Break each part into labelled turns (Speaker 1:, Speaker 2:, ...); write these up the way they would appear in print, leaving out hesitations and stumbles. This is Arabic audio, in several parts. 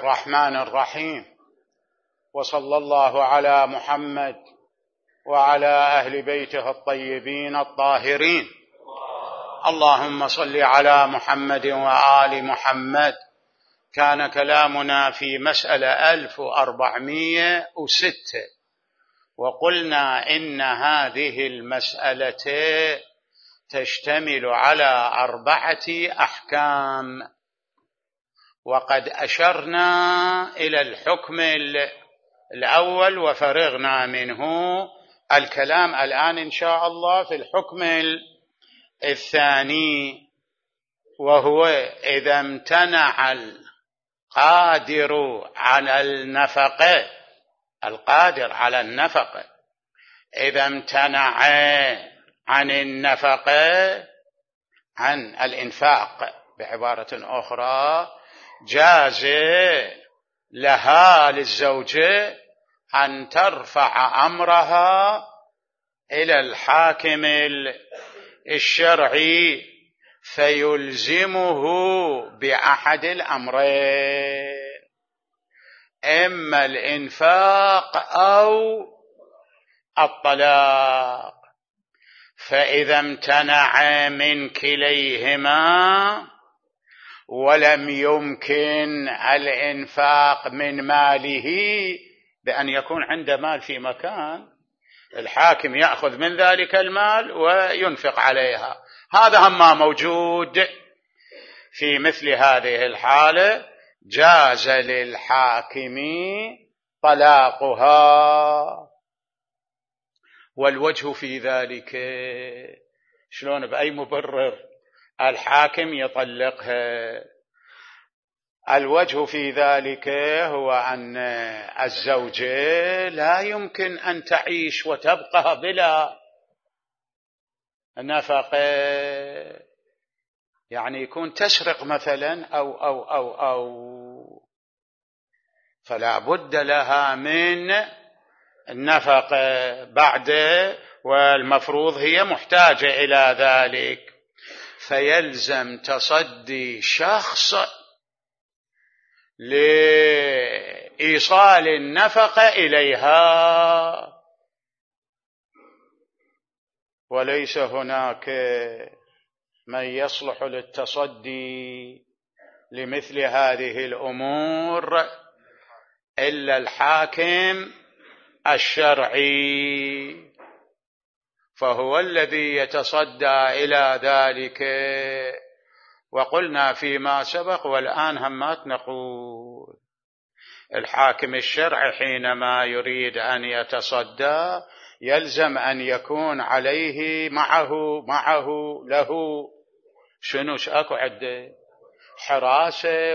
Speaker 1: الرحمن الرحيم، وصلى الله على محمد وعلى أهل بيته الطيبين الطاهرين. اللهم صل على محمد وآل محمد. كان كلامنا في مسألة 1406، وقلنا إن هذه المسألة تشتمل على 4 أحكام، وقد أشرنا إلى الحكم الأول وفرغنا منه. الكلام الآن إن شاء الله في الحكم الثاني، وهو إذا امتنع القادر على النفقة إذا امتنع عن النفقة، عن الإنفاق بعبارة أخرى، جاز لها للزوجة أن ترفع أمرها إلى الحاكم الشرعي فيلزمه بأحد الأمرين، إما الإنفاق أو الطلاق. فإذا امتنع من كليهما ولم يمكن الإنفاق من ماله، بأن يكون عنده مال في مكان الحاكم يأخذ من ذلك المال وينفق عليها، هذا هم ما موجود. في مثل هذه الحالة جاز للحاكم طلاقها. والوجه في ذلك شلون، بأي مبرر الحاكم يطلقها؟ الوجه في ذلك هو أن الزوجة لا يمكن أن تعيش وتبقى بلا نفقة، يعني يكون تسرق مثلا أو فلا بد لها من النفقة بعد، والمفروض هي محتاجة إلى ذلك، فيلزم تصدي شخص لإيصال النفقة إليها، وليس هناك من يصلح للتصدي لمثل هذه الأمور إلا الحاكم الشرعي، فهو الذي يتصدى إلى ذلك. وقلنا فيما سبق والآن همات نقول الحاكم الشرعي حينما يريد أن يتصدى يلزم أن يكون عليه معه له شنو أكو عده حراسة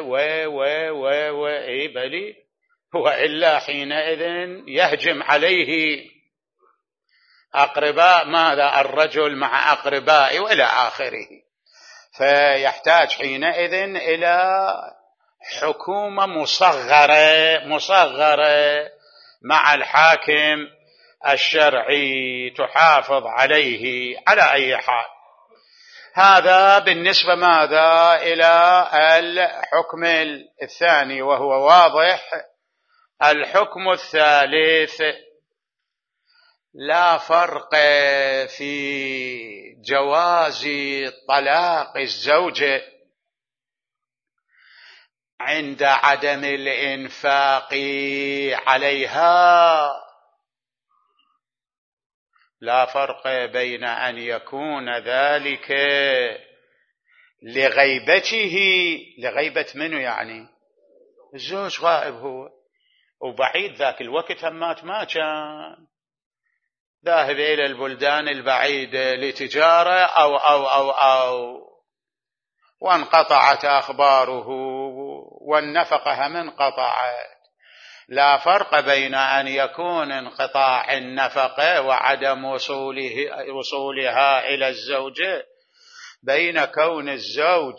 Speaker 1: بلي، وإلا حينئذ يهجم عليه أقرباء ماذا الرجل مع أقربائه وإلى آخره، فيحتاج حينئذ إلى حكومة مصغرة مع الحاكم الشرعي تحافظ عليه على أي حال. هذا بالنسبة ماذا إلى الحكم الثاني، وهو واضح. الحكم الثالث، لا فرق في جواز طلاق الزوجة عند عدم الإنفاق عليها. لا فرق بين أن يكون ذلك لغيبة منه، يعني الزوج غائب هو وبعيد ذاك الوقت همات ما كان ذاهب إلى البلدان البعيدة لتجارة أو وانقطعت أخباره والنفقة هم انقطعت. لا فرق بين أن يكون انقطاع النفقة وعدم وصولها إلى الزوجة بين كون الزوج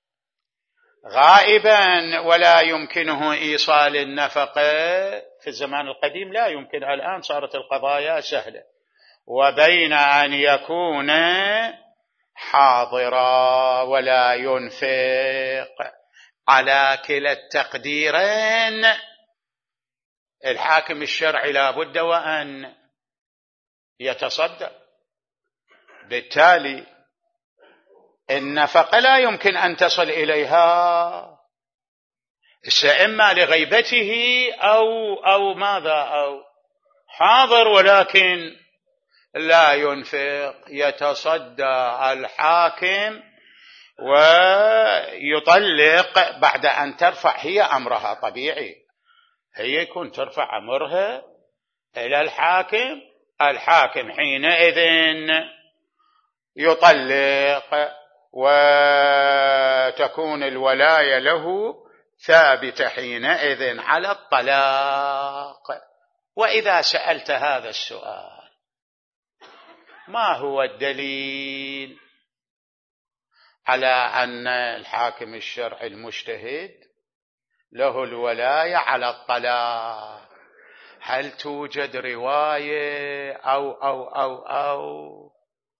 Speaker 1: غائبا ولا يمكنه إيصال النفقة في الزمان القديم، لا يمكن، الآن صارت القضايا سهلة، وبين أن يكون حاضرا ولا ينفق. على كلا التقديرين الحاكم الشرعي لا بد وأن يتصدى. بالتالي النفقة لا يمكن أن تصل إليها إما لغيبته أو ماذا، أو حاضر ولكن لا ينفق. يتصدى الحاكم ويطلق بعد أن ترفع هي أمرها. طبيعي هي يكون ترفع أمرها إلى الحاكم، الحاكم حينئذ يطلق وتكون الولاية له ثابتة حينئذ على الطلاق. وإذا سألت هذا السؤال ما هو الدليل على أن الحاكم الشرعي المجتهد له الولاية على الطلاق؟ هل توجد رواية أو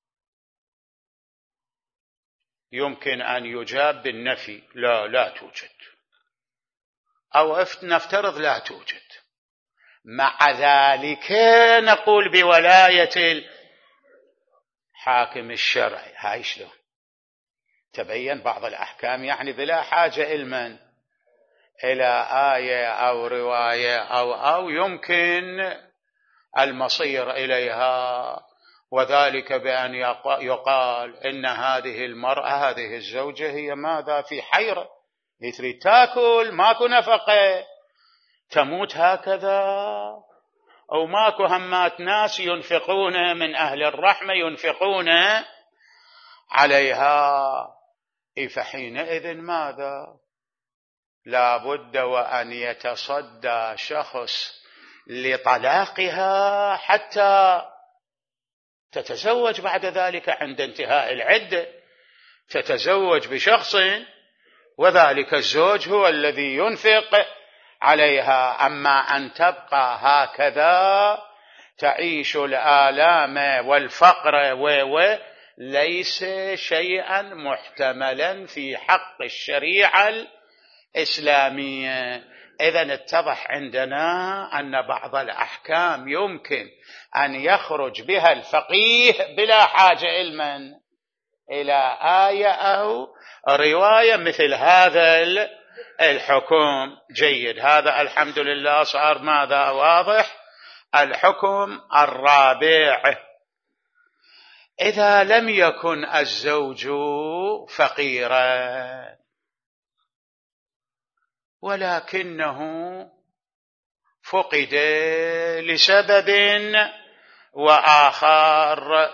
Speaker 1: يمكن أن يجاب بالنفي؟ لا توجد، أو نفترض لا توجد. مع ذلك نقول بولاية الحاكم الشرعي. هاي شلون تبين بعض الأحكام يعني بلا حاجة إلى آية أو رواية أو يمكن المصير إليها، وذلك بأن يقال إن هذه المرأة هذه الزوجة هي ماذا في حيرة، تريد تاكل ماكو نفقة، تموت هكذا، أو ماكو همات ناس ينفقون من أهل الرحمة ينفقون عليها. فحينئذ ماذا؟ لا بد وأن يتصدى شخص لطلاقها حتى تتزوج بعد ذلك عند انتهاء العدة، تتزوج بشخص وذلك الزوج هو الذي ينفق عليها. أما أن تبقى هكذا تعيش الآلام والفقر ليس شيئا محتملا في حق الشريعة الإسلامية. إذن اتضح عندنا أن بعض الأحكام يمكن أن يخرج بها الفقيه بلا حاجة إلى آية أو رواية مثل هذا الحكم. جيد، هذا الحمد لله صار ماذا واضح. الحكم الرابع: إذا لم يكن الزوج فقيرا ولكنه فقد لسبب وآخر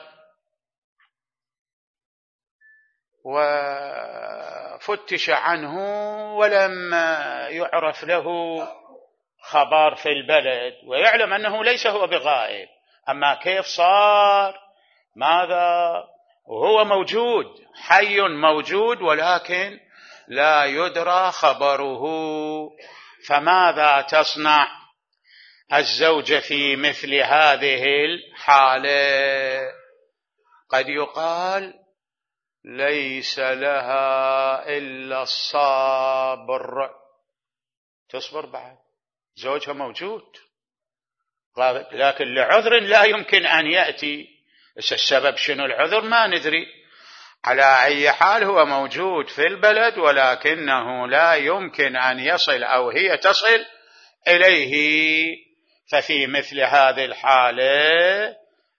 Speaker 1: وفتش عنه ولم يعرف له خبر في البلد، ويعلم أنه ليس هو بغائب، أما كيف صار ماذا وهو موجود حي موجود ولكن لا يدرى خبره، فماذا تصنع الزوجة في مثل هذه الحالة؟ قد يقال ليس لها إلا الصبر، تصبر بعد زوجها موجود، لكن لعذر لا يمكن أن يأتي. السبب شنو العذر ما ندري، على أي حال هو موجود في البلد ولكنه لا يمكن أن يصل أو هي تصل إليه. ففي مثل هذه الحالة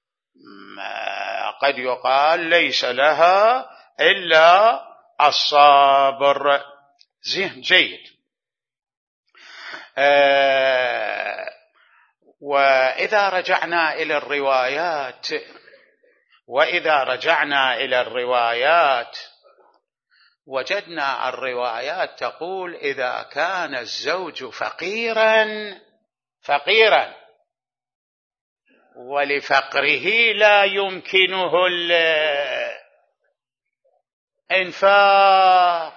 Speaker 1: قد يقال ليس لها إلا الصبر. زين، جيد. وإذا رجعنا إلى الروايات وجدنا الروايات تقول إذا كان الزوج فقيرا ولفقره لا يمكنه الإنفاق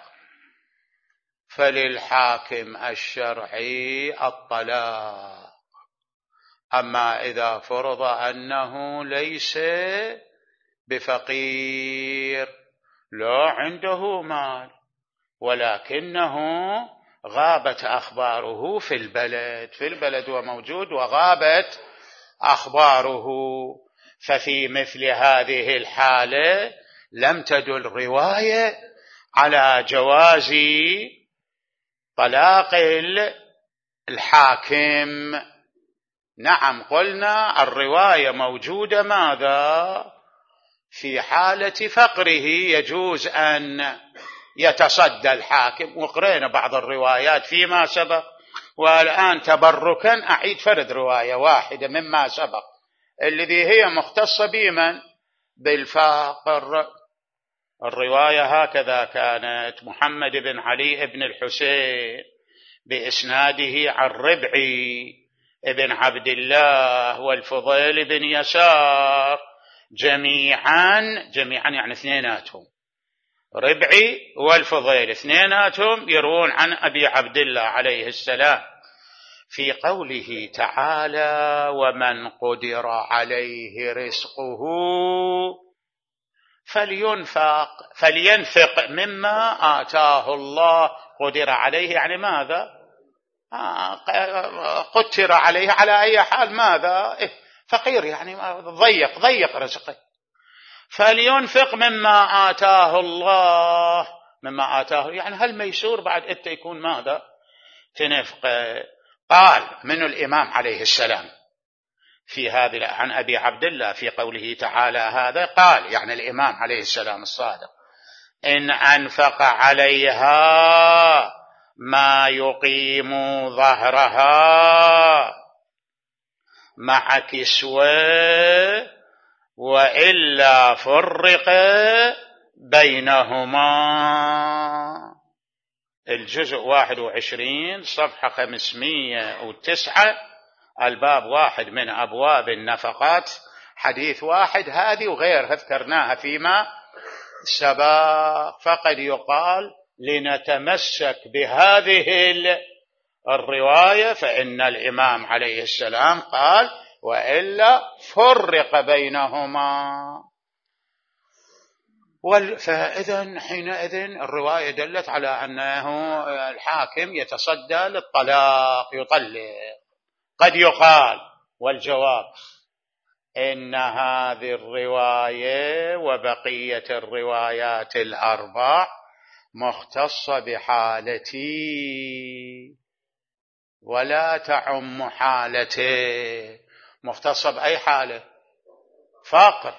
Speaker 1: فللحاكم الشرعي الطلاق. أما إذا فرض أنه ليس بفقير، لا عنده مال ولكنه غابت أخباره في البلد وموجود وغابت أخباره. ففي مثل هذه الحالة لم تدل رواية على جواز طلاق الحاكم. نعم، قلنا الرواية موجودة ماذا؟ في حالة فقره يجوز أن يتصدى الحاكم، وقرأنا بعض الروايات فيما سبق، والآن تبركا أعيد فرد رواية واحدة مما سبق الذي هي مختصة بمن؟ بالفاقر. الرواية هكذا كانت: محمد بن علي بن الحسين بإسناده عن ربعي بن عبد الله والفضيل بن يسار جميعا يعني اثنيناتهم، ربعي والفضيل اثنيناتهم يروون عن أبي عبد الله عليه السلام في قوله تعالى: ومن قدر عليه رزقه فلينفق مما آتاه الله. قدر عليه يعني ماذا؟ قدر عليه على أي حال، ماذا؟ فقير يعني ضيق رزقه. فلينفق مما آتاه الله، مما آتاه يعني هل ميسور بعد أنت يكون ماذا؟ تنفق. قال من الإمام عليه السلام في هذه عن أبي عبد الله في قوله تعالى هذا، قال يعني الإمام عليه السلام الصادق: إن أنفق عليها ما يقيم ظهرها مع كسوة وإلا فرق بينهما. الجزء 21 صفحة 509، الباب 1 من أبواب النفقات، حديث 1 هذه وغيرها ذكرناها فيما سبق. فقد يقال لنتمسك بهذه الرواية، فإن الإمام عليه السلام قال: وإلا فرق بينهما. فإذا حينئذ الرواية دلت على أنه الحاكم يتصدى للطلاق، يطلق. قد يقال والجواب إن هذه الرواية وبقية الروايات الأربع مختصة بحالتي ولا تعم حالته. مختصة بأي حالة؟ فقر.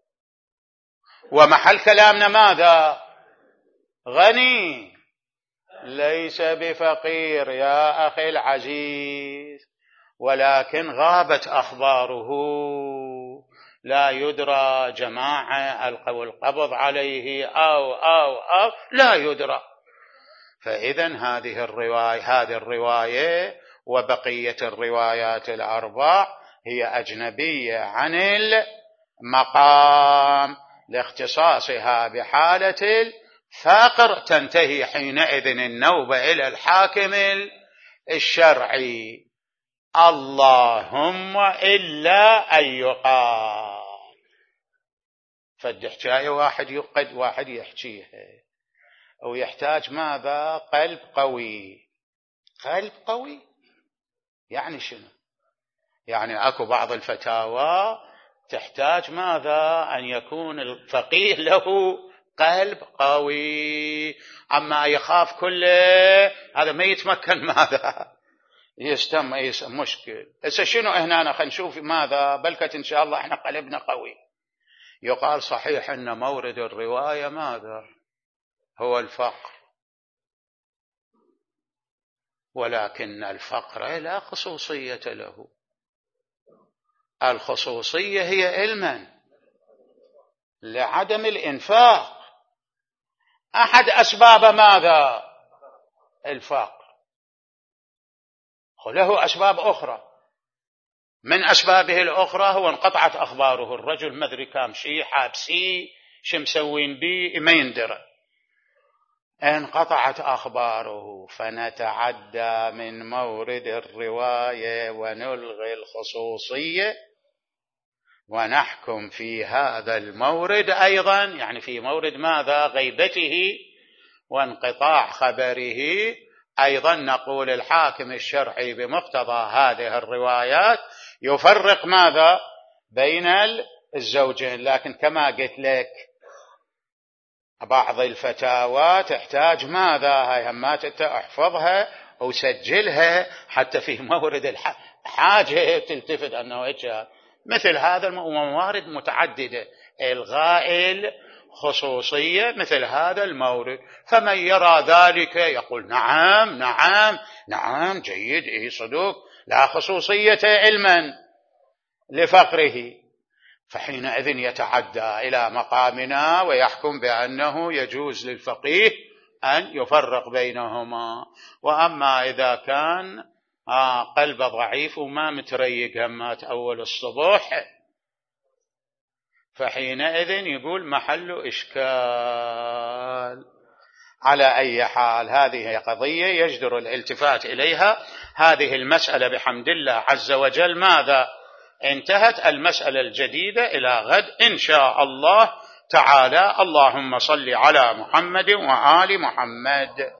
Speaker 1: ومحل كلامنا ماذا؟ غني، ليس بفقير يا أخي العزيز، ولكن غابت أخباره، لا يدرى جماعة ألقوا القبض عليه أو لا يدرى. فإذا هذه الرواية وبقية الروايات الأربع هي أجنبية عن المقام لاختصاصها بحالة الفقر. تنتهي حينئذ النوبة إلى الحاكم الشرعي، اللهم إلا أن يقال. فالحكاية واحد يقد واحد يحكيها، أو يحتاج ماذا؟ قلب قوي. قلب قوي يعني شنو؟ يعني أكو بعض الفتاوى تحتاج ماذا؟ أن يكون الفقيه له قلب قوي، أما يخاف كله هذا ما يتمكن ماذا؟ يستم مشكل. هسه شنو هنا خلينا نشوف ماذا؟ بلكت إن شاء الله احنا قلبنا قوي. يقال صحيح أن مورد الرواية ماذا؟ هو الفقر، ولكن الفقر لا خصوصية له. الخصوصية هي علما لعدم الإنفاق. أحد أسباب ماذا؟ الفقر. وله أسباب أخرى، من أسبابه الأخرى هو انقطعت أخباره. الرجل مدري كام شيء حابسي شو مسوين بي ما يندرى، انقطعت أخباره. فنتعدى من مورد الرواية ونلغي الخصوصية ونحكم في هذا المورد أيضا، يعني في مورد ماذا؟ غيبته وانقطاع خبره، أيضا نقول الحاكم الشرعي بمقتضى هذه الروايات يفرق ماذا بين الزوجين. لكن كما قلت لك بعض الفتاوى تحتاج ماذا، هاي همات احفظها وسجلها حتى في مورد الحاجة تلتفت أنه مثل هذا موارد متعددة، إلغاء الخصوصية مثل هذا المورد. فمن يرى ذلك يقول نعم نعم نعم جيد، صدوق، لا خصوصية علما لفقره، فحينئذ يتعدى إلى مقامنا ويحكم بأنه يجوز للفقيه أن يفرق بينهما. وأما إذا كان قلبه ضعيف وما متريق همات أول الصبح، فحينئذ يقول محل إشكال. على أي حال هذه قضية يجدر الالتفات إليها. هذه المسألة بحمد الله عز وجل ماذا انتهت. المسألة الجديدة إلى غد إن شاء الله تعالى. اللهم صل على محمد وآل محمد.